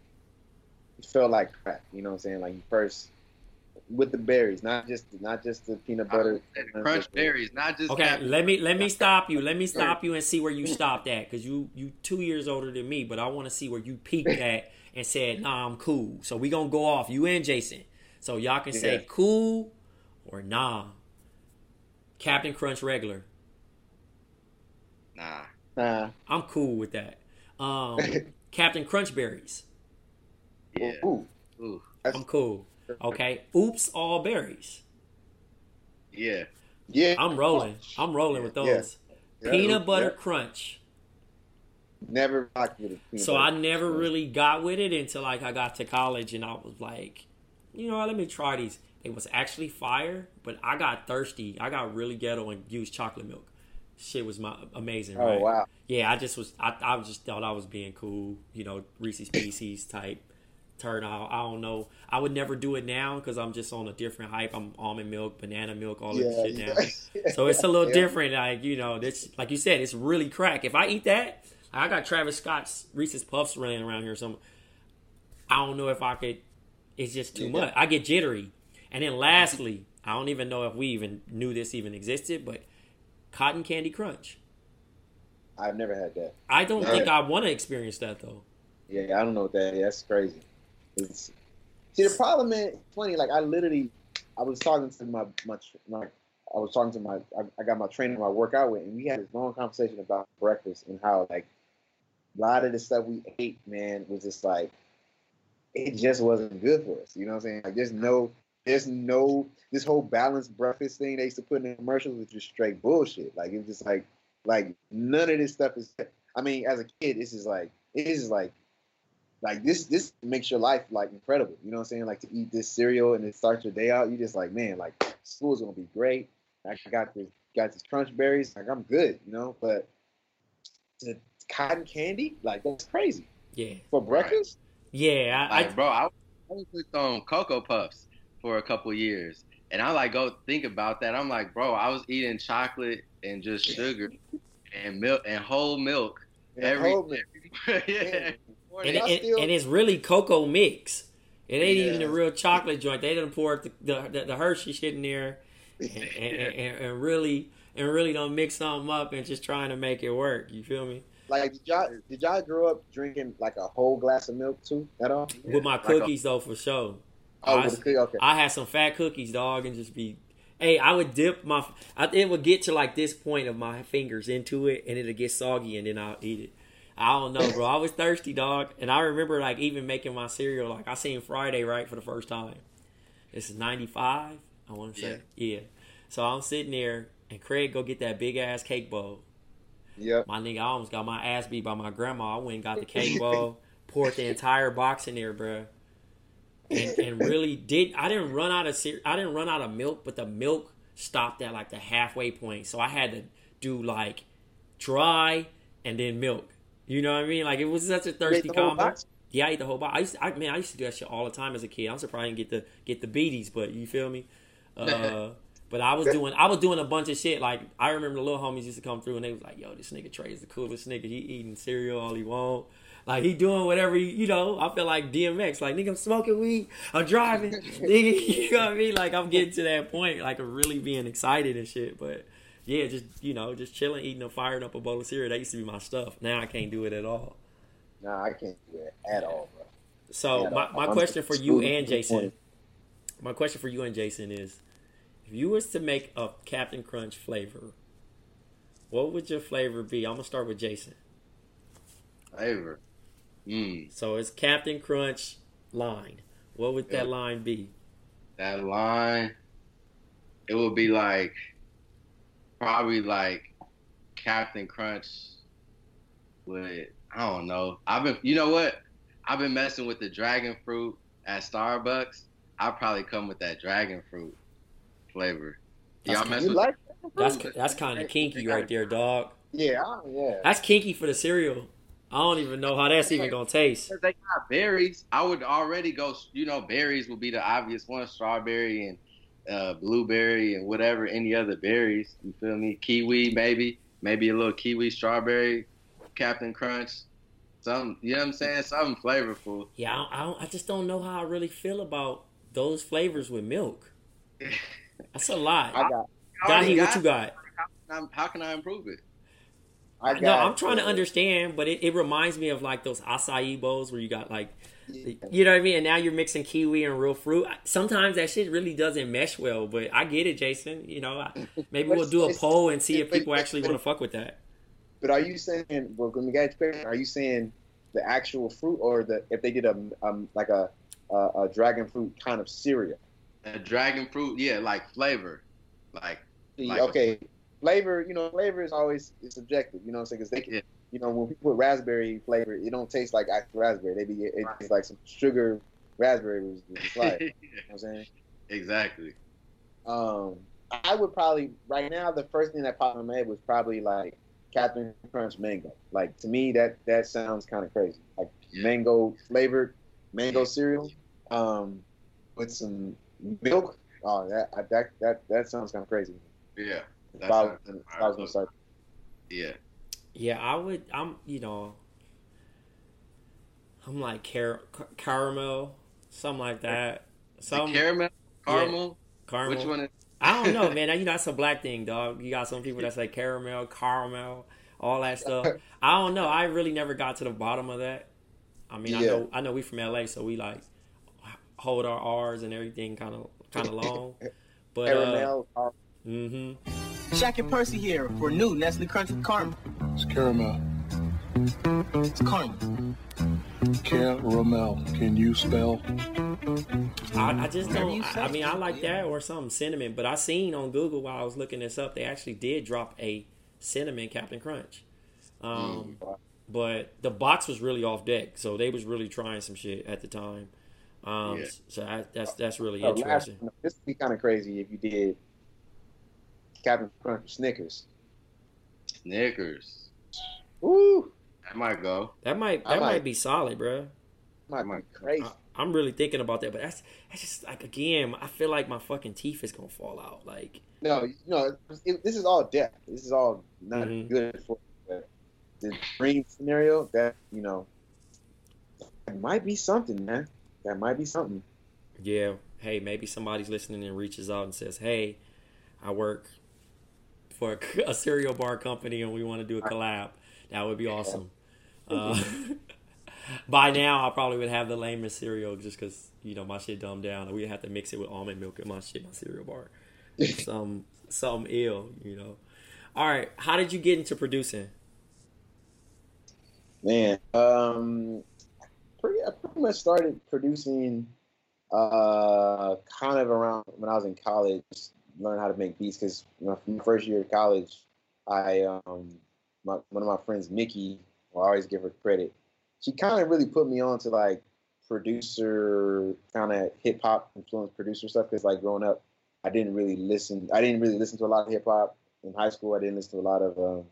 it felt like crap. You know what I'm saying? Like first with the berries, not just not just the peanut butter. Crunch berries, not just. Okay, Captain. let me let me stop you. Let me stop you and see where you stopped at, because you you two years older than me, but I want to see where you peaked at. And said, nah, I'm cool. So we gonna go off, you and Jason. So y'all can say yeah. cool or nah. Captain Crunch regular. Nah. Nah. I'm cool with that. Um, Captain Crunch berries. Yeah. Ooh. Ooh. I'm cool. Okay. Oops, all berries. Yeah. Yeah. I'm rolling. I'm rolling with those. Yeah. Peanut yeah. butter yeah. crunch. Never rocked with it. So I never really got with it until like I got to college, and I was like, you know, let me try these. It was actually fire, but I got thirsty. I got really ghetto and used chocolate milk. Shit was my amazing, right? Oh wow. Yeah, I just was. I, I just thought I was being cool, you know, Reese's Pieces type turn out. I don't know. I would never do it now because I'm just on a different hype. I'm almond milk, banana milk, all yeah, that shit yeah. now. So it's a little yeah. different. Like you know, this like you said, it's really crack. If I eat that. I got Travis Scott's Reese's Puffs running around here or something. I don't know if I could. It's just too yeah. much. I get jittery. And then lastly, I don't even know if we even knew this even existed, but Cotton Candy Crunch. I've never had that. I don't think I want to experience that though. Yeah, I don't know what that is. That's crazy. It's, see, the problem is funny. Like I literally, I was talking to my my, my I was talking to my I, I got my trainer my workout with, and we had this long conversation about breakfast and how like. A lot of the stuff we ate, man, was just like, it just wasn't good for us. You know what I'm saying? Like, there's no, there's no, this whole balanced breakfast thing they used to put in the commercials was just straight bullshit. Like, it's just like, like, none of this stuff is, I mean, as a kid, this is like, it is like, like, this, this makes your life, like, incredible. You know what I'm saying? Like, to eat this cereal and it starts your day out, you just like, man, like, school's gonna be great. I got this, got this crunch berries. Like, I'm good, you know? But to, cotton candy, like that's crazy. Yeah. For breakfast. Yeah, I, like, I bro, I, I was hooked on Cocoa Puffs for a couple years, and I like go think about that. I'm like, bro, I was eating chocolate and just sugar and milk and whole milk and every. Whole milk. yeah. And, and, still... and it's really cocoa mix. It ain't yeah. even the real chocolate joint. They done poured the the, the, the Hershey shit in there, and, and, and, and really and really don't mix something up and just trying to make it work. You feel me? Like, did y'all, did y'all grow up drinking, like, a whole glass of milk, too, at all? With my cookies, like a, though, for sure. Oh, I, with the cookie? Okay. I had some fat cookies, dog, and just be... Hey, I would dip my... I, it would get to, like, this point of my fingers into it, and it'll get soggy, and then I'll eat it. I don't know, bro. I was thirsty, dog. And I remember, like, even making my cereal. Like, I seen Friday, right, for the first time. This is ninety-five, I want to say. Yeah. yeah. So I'm sitting there, and Craig go get that big-ass cake bowl. Yep. My nigga, I almost got my ass beat by my grandma. I went and got the cake bowl, poured the entire box in there, bro. and, and really did. I didn't run out of I didn't run out of milk, but the milk stopped at like the halfway point, so I had to do like dry and then milk. You know what I mean? Like it was such a thirsty combo. Yeah, I ate the whole box. I used to, I, man, I used to do that shit all the time as a kid. I'm surprised I didn't get the get the beaties, but you feel me? Uh, but I was doing I was doing a bunch of shit. Like I remember the little homies used to come through and they was like, "Yo, this nigga Trey is the coolest nigga. He eating cereal all he want. Like he doing whatever he, you know." I feel like D M X. Like nigga, I'm smoking weed. I'm driving. Nigga, you know what I mean? Like I'm getting to that point, like of really being excited and shit. But yeah, just you know, just chilling, eating a fired up a bowl of cereal. That used to be my stuff. Now I can't do it at all. Nah, I can't do it at all, bro. So my, my question for you and Jason, my question for you and Jason is, if you was to make a Captain Crunch flavor, what would your flavor be? I'm gonna start with Jason. Flavor. Mm. So it's Captain Crunch line. What would that Yeah. line be? That line, it would be like, probably like Captain Crunch with, I don't know. I've been, you know what? I've been messing with the dragon fruit at Starbucks. I'll probably come with that dragon fruit flavor. Y'all That's- mess You with like That's that's kind of kinky right there, dog. Yeah, I- yeah. That's kinky for the cereal. I don't even know how that's even gonna taste. Because they got berries. I would already go, you know, berries would be the obvious one. Strawberry and uh, blueberry and whatever, any other berries. You feel me? Kiwi, maybe. Maybe a little kiwi, strawberry, Captain Crunch. Something, you know what I'm saying? Something flavorful. Yeah, I, don't, I, don't, I just don't know how I really feel about those flavors with milk. That's a lot. I got. Dahi, what you got? How can I, how can I improve it? I got. No, I'm trying to uh, understand, but it, it reminds me of like those acai bowls where you got like, you know what I mean? And now you're mixing kiwi and real fruit. Sometimes that shit really doesn't mesh well, but I get it, Jason. You know, I, maybe we'll do a poll and see if people actually want to fuck with that. But are you saying? Well, let me get you. Are you saying the actual fruit, or the if they did a um like a a, a dragon fruit kind of cereal? A dragon fruit, yeah, like flavor. Like, like Okay, flavor. You know, flavor is always it's subjective. You know what I'm saying? Because they can. Yeah. You know, when people put raspberry flavor, it don't taste like actual raspberry. They be it Right. tastes like some sugar raspberry was like. You know what I'm saying? Exactly. Um, I would probably right now the first thing that popped in my head was probably like Captain Crunch mango. Like to me that that sounds kind of crazy. Like Yeah. mango flavored mango Yeah. cereal, um, with some milk. Oh, that I- that that that sounds kind of crazy. Yeah. If I was, if I was gonna start. Yeah. Yeah, I would. I'm, you know, I'm like car- car- caramel, something like that. Some the caramel, caramel. caramel. Which one is? I don't know, man. You know, that's a black thing, dog. You got some people that say caramel, caramel, all that stuff. I don't know. I really never got to the bottom of that. I mean, I Yeah. know, I know we from L A, so we like hold our R's and everything kind of, kind of long. But Caramel. uh, Uh, mm-hmm. Shaq and Percy here for new Nestle Crunch with caramel. It's caramel. It's caramel. Caramel. Can you spell? I, I just Whatever don't. you I, say. I mean, I like that or something cinnamon. But I seen on Google while I was looking this up, they actually did drop a cinnamon Captain Crunch. Um, But the box was really off deck, so they was really trying some shit at the time. Um, Yeah. So I, that's that's really oh, last, interesting. this would be kind of crazy if you did Captain Crunch with Snickers. Snickers. Woo! That might go. That might I that might might- be solid, bro. Might be crazy. I, I'm really thinking about that, but that's that's just like again, I feel like my fucking teeth is gonna fall out. Like No, no, it, this is all death. This is all not Mhm. good for the, the dream scenario. That you know, that might be something, man. That might be something. yeah, hey, maybe somebody's listening and reaches out and says, "Hey, I work for a, a cereal bar company and we want to do a collab." That would be awesome. Uh, by now, I probably would have the lamest cereal just because you know my shit dumbed down. We have to mix it with almond milk in my shit, my cereal bar. Some something ill, you know. All right, how did you get into producing? Man, um, pretty, I pretty much started producing uh, kind of around when I was in college. Learn how to make beats because you know, from the first year of college, I um, my, one of my friends, Mickey, well, I always give her credit. She kind of really put me on to like producer, kind of hip hop influenced producer stuff. Because like growing up, I didn't really listen. I didn't really listen to a lot of hip hop in high school. I didn't listen to a lot of um,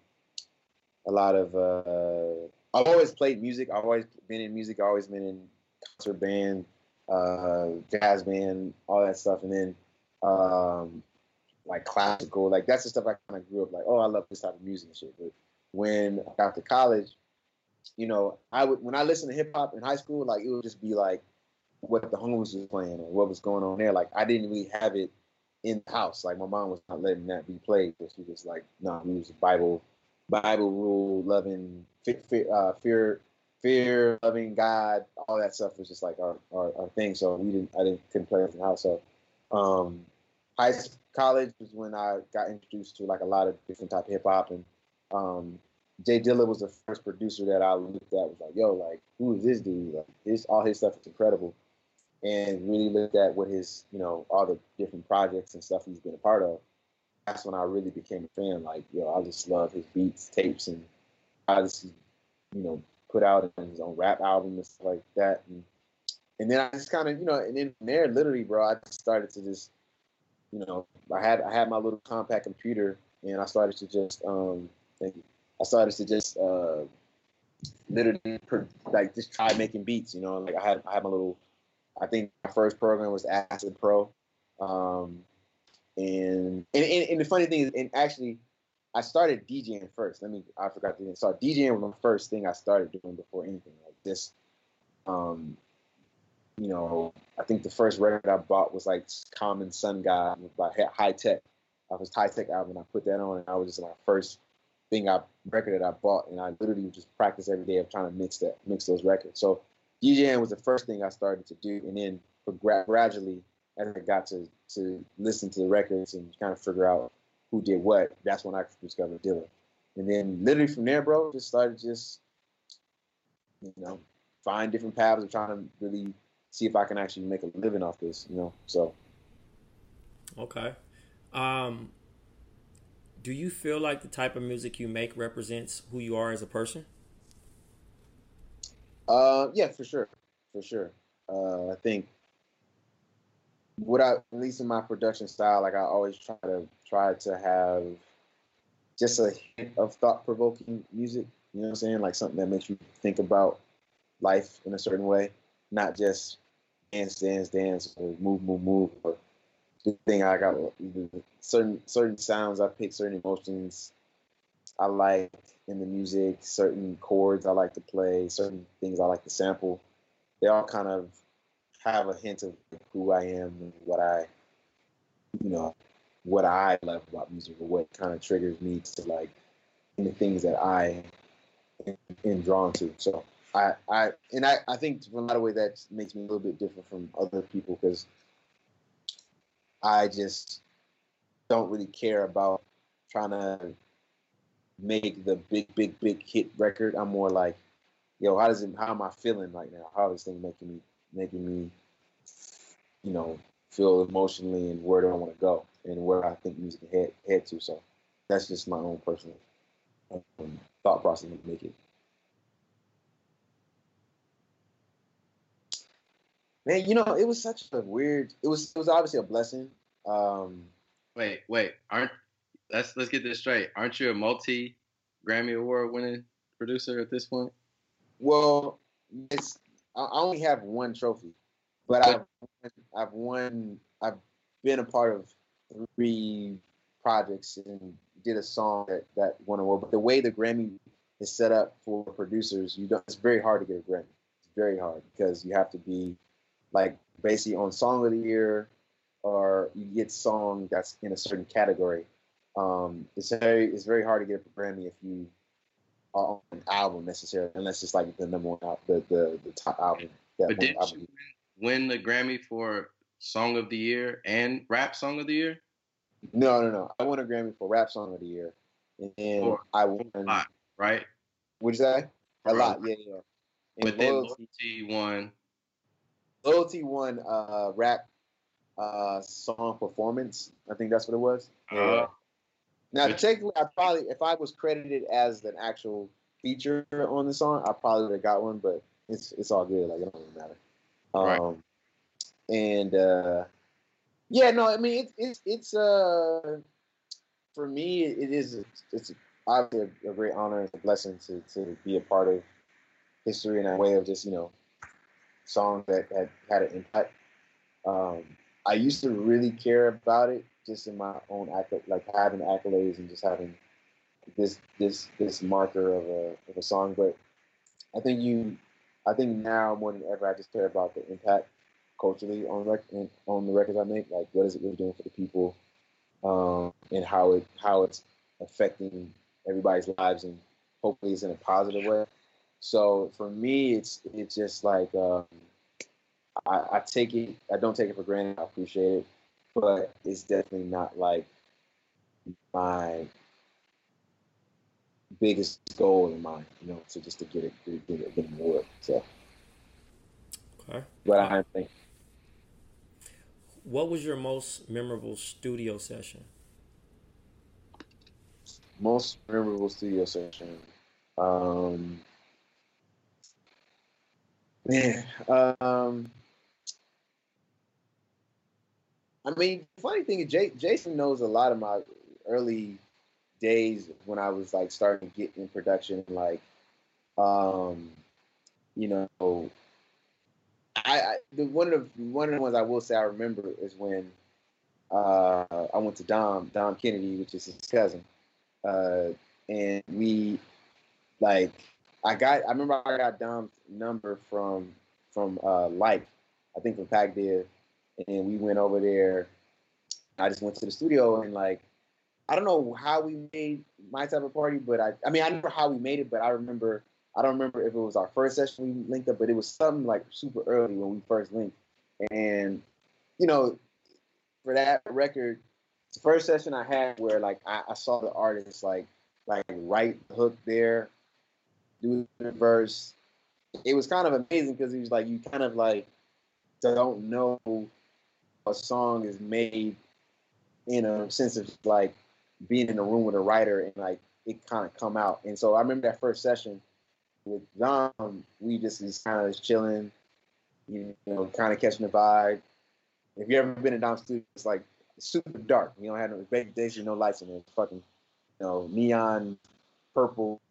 a lot of. Uh, I've always played music. I've always been in music. I've always been in concert band, uh, jazz band, all that stuff, and then um, like classical. Like that's the stuff I kind of grew up like. Oh, I love this type of music and shit. But when I got to college, you know, I would when I listened to hip hop in high school, like it would just be like what the homies was playing or what was going on there. Like I didn't really have it in the house. Like my mom was not letting that be played. But she was like, no, nah, we was Bible, Bible rule loving, fear, uh, fear, fear loving God. All that stuff was just like our, our, our thing. So we didn't, I didn't couldn't play it in the house. So um, high college was when I got introduced to like a lot of different type of hip hop, and um, Jay Dilla was the first producer that I looked at. Was like, yo, like who is this dude? Like his all his stuff is incredible. And really looked at what his, you know, all the different projects and stuff he's been a part of. That's when I really became a fan. Like, yo, I just love his beats, tapes, and I just, you know, put out his own rap album and stuff like that. And, and then I just kind of, you know, and then from there, literally, bro, I just started to just, you know, I had I had my little compact computer, and I started to just, um, thank you. I started to just, uh, literally, per, like, just try making beats. You know, like I had I had my little. I think my first program was Acid Pro, um, and, and and the funny thing is, and actually, I started DJing first. Let me, I forgot to start DJing was my first thing I started doing before anything like this. Um, you know, I think the first record I bought was like Common Sun God by High Tech. I was High Tech album. I put that on, and I was just my first thing I record that I bought, and I literally just practice every day of trying to mix that mix those records. So DJing was the first thing I started to do, and then gra- gradually, as I got to, to listen to the records and kind of figure out who did what, that's when I discovered Dilla. And then literally from there, bro, just started just, you know, find different paths of trying to really see if I can actually make a living off this, you know, so. Okay. Um, do you feel like the type of music you make represents who you are as a person? Uh, yeah, for sure, for sure. Uh, I think what I, at least in my production style, like I always try to try to have just a hint of thought-provoking music. You know what I'm saying? Like something that makes you think about life in a certain way, not just dance, dance, dance, or move, move, move. Or the thing I got certain certain sounds I pick, certain emotions I like in the music, certain chords I like to play, certain things I like to sample. They all kind of have a hint of who I am and what I, you know, what I love about music, or what kind of triggers me to like in the things that I am, am drawn to. So I, I, and I, I think in a lot of ways that makes me a little bit different from other people, because I just don't really care about trying to make the big, big, big hit record. I'm more like, yo, how does it? How am I feeling right now? How is this thing making me, making me, you know, feel emotionally, and where do I want to go, and where I think music can head, head to. So that's just my own personal um, thought process to make it. Man, you know, it was such a weird. It was. It was obviously a blessing. Um, wait, wait, aren't let's let's get this straight. Aren't you a multi Grammy Award winning producer at this point? Well, it's I only have one trophy, but I've I've won. I've been a part of three projects and did a song that that won an award. But the way the Grammy is set up for producers, you don't. It's very hard to get a Grammy. It's very hard because you have to be like basically on Song of the Year, or you get song that's in a certain category. Um, it's very it's very hard to get a Grammy if you are on an album necessarily, unless it's like the number one album, the, the the top album. That but did album. you win the Grammy for Song of the Year and Rap Song of the Year? No, no, no. I won a Grammy for Rap Song of the Year, and for, I won. A lot, right? What'd you say? A lot, yeah, yeah. And but then Loyalty, Loyalty won. Loyalty won uh, rap uh, song performance. I think that's what it was. Yeah. Uh, now, technically, I probably, if I was credited as an actual feature on the song, I probably would have got one. But it's it's all good. Like, it don't really matter. Um, right. And uh, yeah, no, I mean it's it's it's uh for me it is it's obviously a, a great honor and a blessing to to be a part of history in that way of just you know songs that had had an impact. Um, I used to really care about it just in my own acc- like having accolades and just having this this this marker of a of a song, but I think you I think now more than ever I just care about the impact culturally on rec- on the records I make. Like, what is it really doing for the people, um, and how it how it's affecting everybody's lives, and hopefully it's in a positive way. So for me, it's it's just like um, I, I take it. I don't take it for granted. I appreciate it, but it's definitely not like my biggest goal in mind. You know, to just to get it, get it, get it, get it more. So, Okay. but I think. What was your most memorable studio session? Most memorable studio session. Um, man, um, I mean, the funny thing is, Jay, Jason knows a lot of my early days when I was like starting to get in production. Like, um, you know, I, I the, one of the one of the ones I will say I remember is when uh, I went to Dom Dom Kennedy, which is his cousin, uh, and we like I got I remember I got Dom's number from from uh, Life, I think from Pac Div, and we went over there. I just went to the studio and like I don't know how we made my type of party, but I I mean I remember how we made it, but I remember I don't remember if it was our first session we linked up, but it was something like super early when we first linked. And you know, for that record, the first session I had where like I, I saw the artist like like write the hook there, do the verse. It was kind of amazing because he was like you kind of like don't know a song is made in a sense of like being in a room with a writer and like it kind of come out. And so I remember that first session with Dom, we just was kind of chilling, you know, kind of catching the vibe. If you ever been in Dom's studio, it's like it's super dark. You don't have no basically no lights in there. It's fucking, you know, neon purple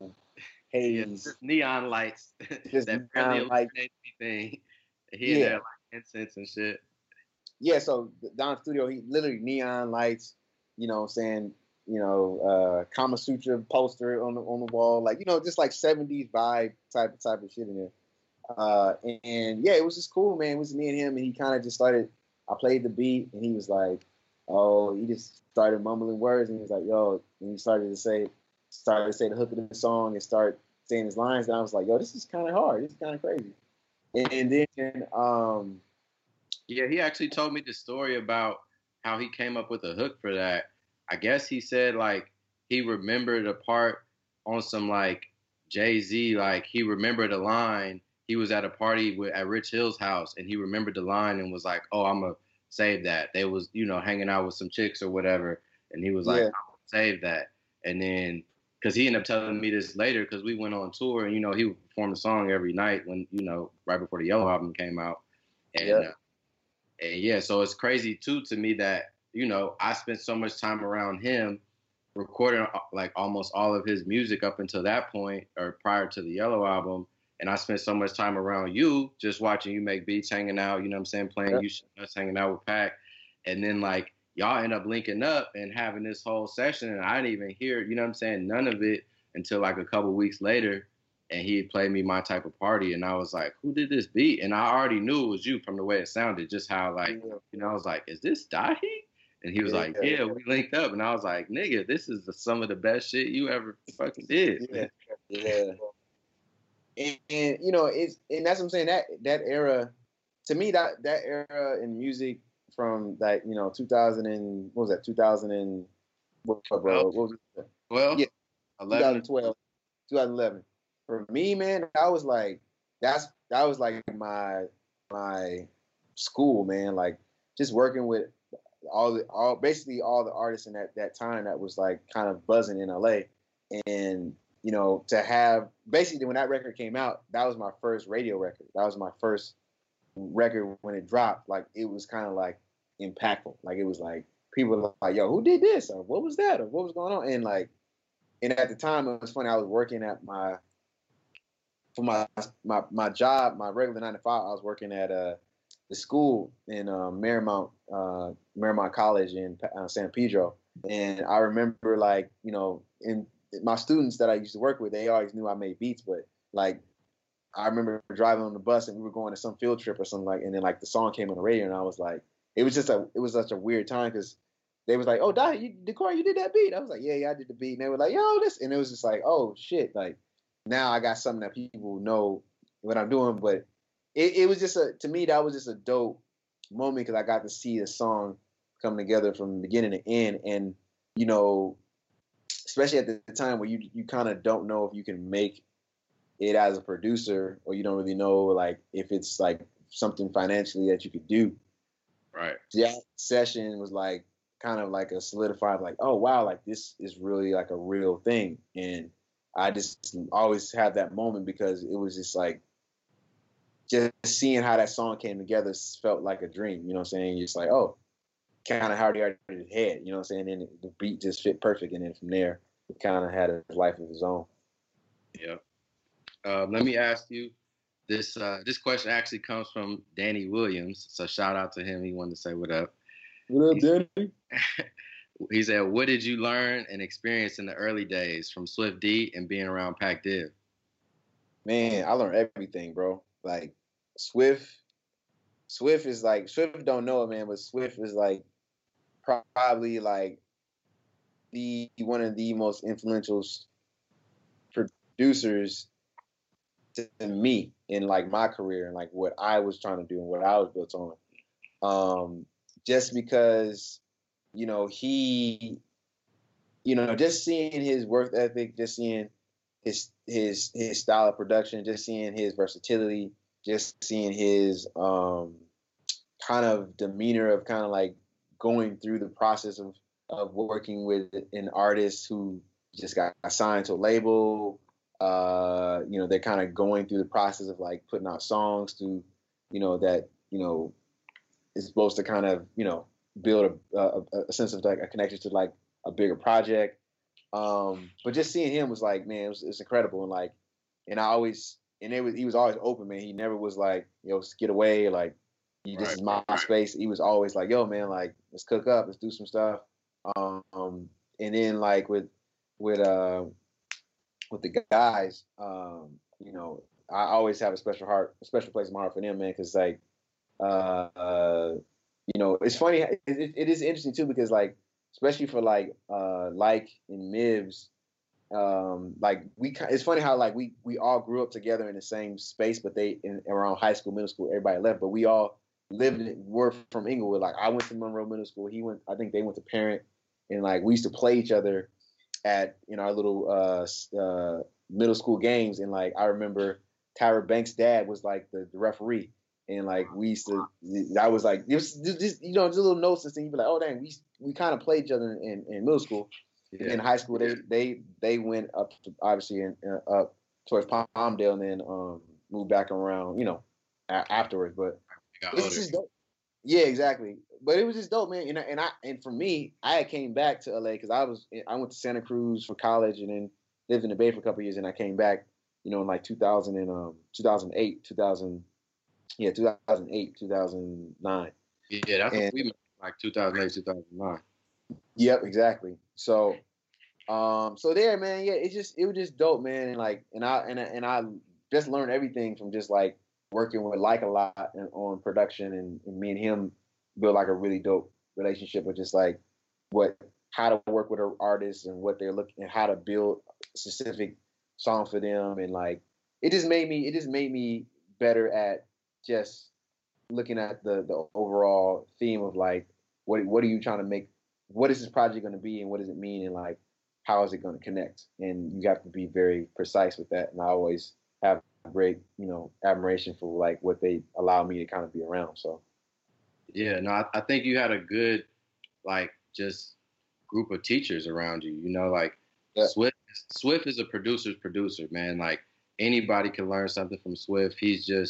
haze, yeah, neon lights. Just that neon lights thing. Here yeah. and there, like incense and shit. Yeah, so Dom's studio, he literally neon lights. You know, what I'm saying, you know, uh, Kama Sutra poster on the on the wall, like you know, just like seventies vibe type type of shit in there. Uh, and, and yeah, it was just cool, man. It was me and him, and he kind of just started. I played the beat, and he was like, "Oh," he just started mumbling words, and he was like, "Yo," and he started to say, started to say the hook of the song, and start saying his lines, and I was like, "Yo, this is kind of hard. This is kind of crazy." And, and then, um, yeah, he actually told me the story about how he came up with a hook for that. I guess he said like he remembered a part on some like Jay-Z, like he remembered a line. He was at a party with, at Rich Hill's house, and he remembered the line and was like, "Oh, I'm gonna save that." They was, you know, hanging out with some chicks or whatever, and he was like, Yeah. "I'm gonna save that." And then, because he ended up telling me this later, because we went on tour, and you know, he would perform the song every night when, you know, right before the Yellow album came out, and, Yeah. uh, and yeah, so it's crazy too to me that, you know, I spent so much time around him recording like almost all of his music up until that point or prior to the Yellow album. And I spent so much time around you, just watching you make beats, hanging out, you know what I'm saying, playing Yeah. you, us hanging out with Pac. And then like y'all end up linking up and having this whole session, and I didn't even hear, you know what I'm saying, none of it until like a couple weeks later. And he played me My Type of Party, and I was like, who did this beat? And I already knew it was you from the way it sounded, just how like, Yeah. you know, I was like, is this Dahi? And he was Yeah. like, yeah, we linked up. And I was like, nigga, this is the, some of the best shit you ever fucking did. Yeah, yeah. And, and you know, it's and that's what I'm saying. That that era, to me, that that era in music from like you know two thousand and what was that two thousand and what, bro? What was it? Well, Yeah, eleven. twenty twelve, twenty eleven. For me, man, that was like that's that was like my my school, man. Like just working with all the all basically all the artists in that that time that was like kind of buzzing in L A. And you know, to have basically when that record came out, that was my first radio record. That was my first record when it dropped, like it was kind of like impactful. Like it was like people were like, "Yo, who did this? Or what was that? Or what was going on?" And like, and at the time it was funny. I was working at my for my my my job, my regular nine to five. I was working at uh the school in uh, Marymount uh, Marymount College in uh, San Pedro, and I remember like you know in my students that I used to work with, they always knew I made beats, but like I remember driving on the bus and we were going to some field trip or something like, and then like the song came on the radio and I was like, it was just a, it was such a weird time because they was like, oh, Dai, you, Decor, you did that beat. I was like, yeah, yeah, I did the beat. And they were like, yo, this, and it was just like, oh shit, like now I got something that people know what I'm doing. But it, it was just a, to me, that was just a dope moment because I got to see the song come together from beginning to end, and you know, especially at the time where you you kind of don't know if you can make it as a producer, or you don't really know like if it's like something financially that you could do. Right. That session was like kind of like a solidified like, oh wow, like this is really like a real thing. And I just always have that moment because it was just like just seeing how that song came together felt like a dream, you know what I'm saying? Just like, oh, kind of how they already had, you know what I'm saying? And the beat just fit perfect, and then from there it kind of had a life of its own. Yeah. Um, let me ask you this. Uh, this question actually comes from Danny Williams, so shout out to him. He wanted to say what up. What up, Danny? He said, "What did you learn and experience in the early days from Swift D and being around Pac Div?" Man, I learned everything, bro. Like Swift, Swift is like Swift don't know it, man, but Swift is like probably like the one of the most influential producers to me in like my career and like what I was trying to do and what I was built on. Um, just because, you know, he, you know, just seeing his work ethic, just seeing his his his style of production, just seeing his versatility, just seeing his um, kind of demeanor of kind of like going through the process of of working with an artist who just got signed to a label. Uh, you know, they're kind of going through the process of like putting out songs to, you know, that, you know, is supposed to kind of, you know, build a, a, a sense of like a connection to like a bigger project. Um, but just seeing him was like, man, it was, it was incredible. And like, and I always, and it was, he was always open, man. He never was like, yo, get away. Like, he, this right, is my right. space. He was always like, yo, man, like, let's cook up, let's do some stuff. Um, and then like with, with, uh, with the guys, um, you know, I always have a special heart, a special place in my heart for them, man. Cause like, uh, uh you know, it's funny. It, it, it is interesting too, because like, especially for like, uh, like in Mibs, um, like we, it's funny how like we, we all grew up together in the same space, but they, in around high school, middle school, everybody left, but we all lived, were from Inglewood. Like I went to Monroe Middle School. He went, I think they went to Parent, and like, we used to play each other at, in our little uh, uh, middle school games. And like, I remember Tyra Banks' dad was like the, the referee. And like, we used to, I was like, it was just, you know, just a little notes and things. You'd be like, oh, dang, we we kind of played each other in, in middle school. Yeah. In high school, they they they went up to, obviously in, uh, up towards Palmdale, and then um, moved back around, you know, a- afterwards. But it's just dope. Yeah, exactly. But it was just dope, man. And and I and for me, I had came back to L A because I was I went to Santa Cruz for college and then lived in the Bay for a couple of years, and I came back, you know, in like two thousand and um two thousand eight, two thousand, yeah, two thousand eight, two thousand nine. Yeah, that's and, what we met, like two thousand eight, two thousand nine. Yep, exactly. So, um, so there, man, yeah, it just it was just dope, man, and like, and I and and I just learned everything from just like working with like a lot and on production, and, and me and him built like a really dope relationship with just like what how to work with artists and what they're looking and how to build a specific song for them, and like it just made me it just made me better at just looking at the the overall theme of like what what are you trying to make, what is this project going to be, and what does it mean, and like how is it going to connect, and you have to be very precise with that. And I always have great, you know, admiration for like what they allow me to kind of be around. So yeah, no, I, I think you had a good like just group of teachers around you, you know, like yeah. Swift Swift is a producer's producer, man. Like anybody can learn something from Swift. He's just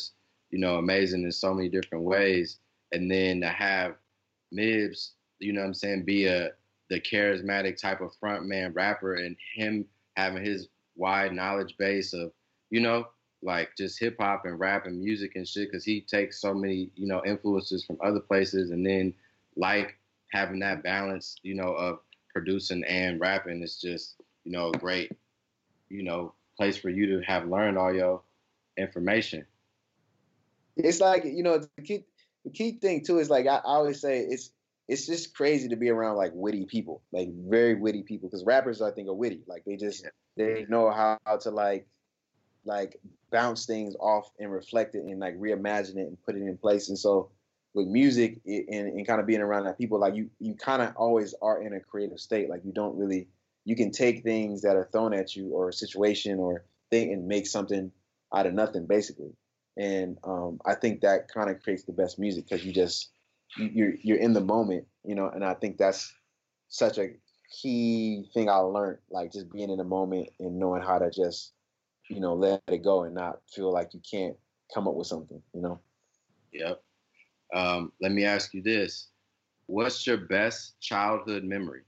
you know, amazing in so many different ways. And then to have Mibbs, you know what I'm saying, be a the charismatic type of frontman rapper, and him having his wide knowledge base of, you know, like just hip hop and rap and music and shit, because he takes so many, you know, influences from other places, and then like having that balance, you know, of producing and rapping is just, you know, a great, you know, place for you to have learned all your information. It's like, you know, the key, the key thing too is like I, I always say it's it's just crazy to be around like witty people, like very witty people, because rappers I think are witty, like they just they know how, how to like like bounce things off and reflect it and like reimagine it and put it in place. And so with music it, and, and kind of being around that people, like you you kind of always are in a creative state. Like you don't really, you can take things that are thrown at you or a situation or thing and make something out of nothing basically. And um, I think that kind of creates the best music, because you just you, you're you're in the moment, you know. And I think that's such a key thing I learned, like just being in the moment and knowing how to just, you know, let it go and not feel like you can't come up with something, you know. Yep. Um, let me ask you this: what's your best childhood memory?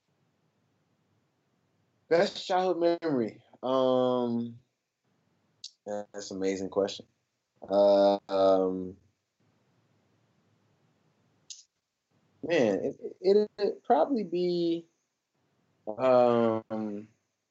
Best childhood memory. Um, that's an amazing question. Uh, um, man, it, it, it'd probably be, um,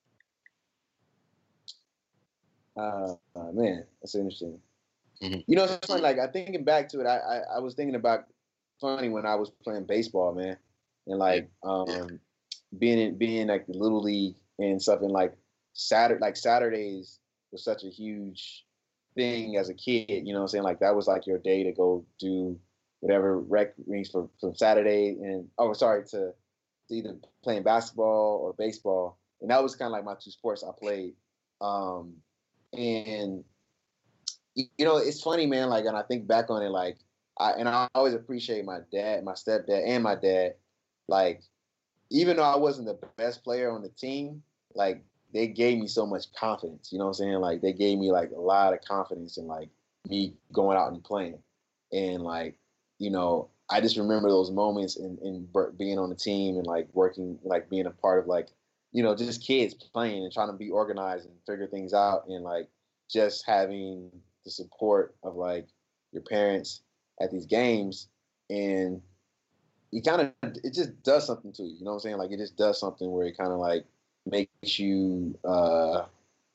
uh, man, that's interesting. Mm-hmm. You know, it's funny, like, I thinking back to it, I, I, I was thinking about, funny, when I was playing baseball, man, and, like, um, being in, being, like, the Little League and stuff, and, like, Saturday, like, Saturdays was such a huge thing as a kid, you know what I'm saying? Like that was like your day to go do whatever rec rings for from Saturday and oh sorry to, to either playing basketball or baseball, and that was kind of like my two sports I played. Um, and you know, it's funny, man. Like, and I think back on it, like I and I always appreciate my dad, my stepdad, and my dad. Like, even though I wasn't the best player on the team, like, they gave me so much confidence, you know what I'm saying? Like, they gave me, like, a lot of confidence in, like, me going out and playing. And, like, you know, I just remember those moments in, in being on the team and, like, working, like, being a part of, like, you know, just kids playing and trying to be organized and figure things out. And, like, just having the support of, like, your parents at these games. And you kind of, it just does something to you, you know what I'm saying? Like, it just does something where it kind of, like, makes you uh,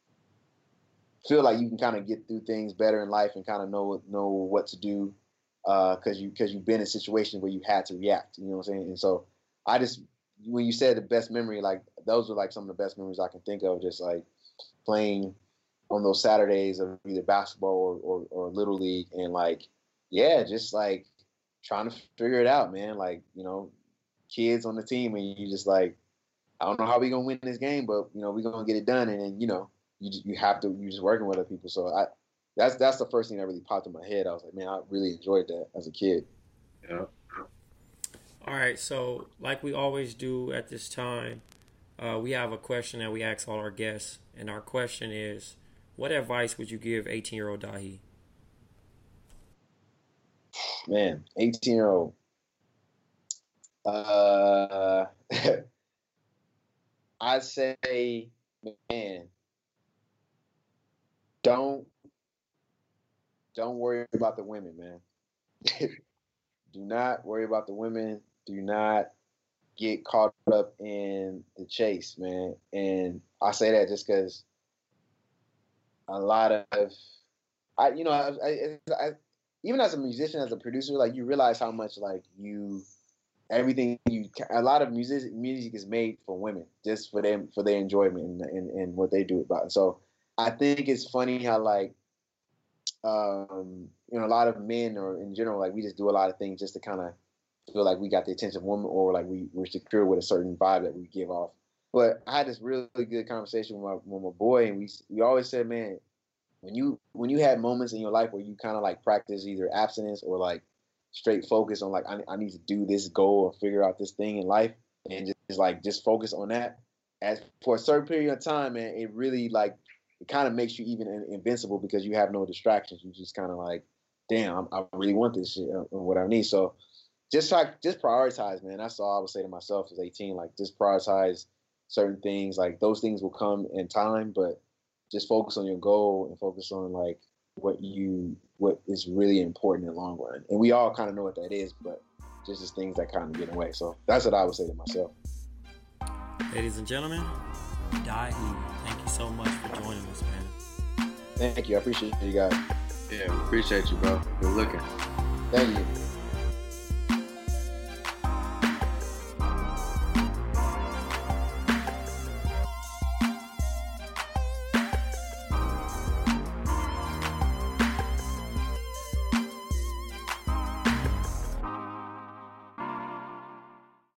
feel like you can kind of get through things better in life and kind of know know what to do, because uh, you because you've been in situations where you had to react. You know what I'm saying? And so I just, when you said the best memory, like those were like some of the best memories I can think of. Just like playing on those Saturdays of either basketball or, or, or Little League, and like yeah, just like trying to figure it out, man. Like, you know, kids on the team, and you just like, I don't know how we gonna win this game, but you know we gonna get it done. And then you know you you have to you're just working with other people. So I that's that's the first thing that really popped in my head. I was like, man, I really enjoyed that as a kid. Yeah. All right, so like we always do at this time, uh, we have a question that we ask all our guests, and our question is, what advice would you give eighteen-year-old Dahi? Man, eighteen-year-old. Uh. I say, man, don't don't worry about the women, man. Do not worry about the women. Do not get caught up in the chase, man. And I say that just because a lot of, I, you know, I, I, I, even as a musician, as a producer, like you realize how much like you. Everything you, a lot of music music is made for women, just for them, for their enjoyment and, and, and what they do about it. So I think it's funny how like, um, you know, a lot of men or in general, like we just do a lot of things just to kind of feel like we got the attention of women, or like we, we're secure with a certain vibe that we give off. But I had this really good conversation with my, with my boy, and we we always said, man, when you when you had moments in your life where you kind of like practice either abstinence or like straight focus on like I, I need to do this goal or figure out this thing in life, and just, just like just focus on that as for a certain period of time, man, it really like it kind of makes you even invincible because you have no distractions. You just kind of like damn, I really want this shit and what I need. So just try, just prioritize, man. That's all I would say to myself as eighteen. Like, just prioritize certain things. Like, those things will come in time, but just focus on your goal and focus on like what you what is really important in the long run. And we all kind of know what that is, but just as things that kind of get away. So that's what I would say to myself. Ladies and gentlemen, Dahi, thank you so much for joining us, man. Thank you. I appreciate you guys. Yeah, appreciate you, bro. Good looking. Thank you.